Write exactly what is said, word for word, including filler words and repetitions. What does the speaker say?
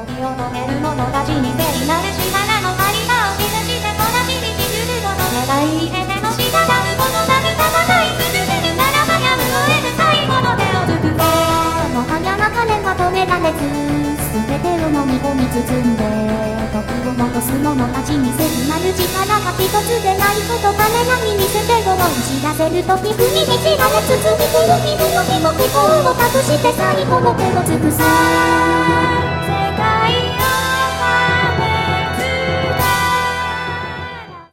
時を止める者たちに聖なる力の張り場を示してこの日々来るのの願い入れてのしがたむこの旅戦い続けるならばやむを得る最後の手を尽くせ。もはや流れは止められず全てを飲み込み包んで時を戻す者たちに聖なる力が一つでないこと彼らに見せてご恩知らせる時国に知られ包み込む昼の日も希望を託して最後の手を尽くす。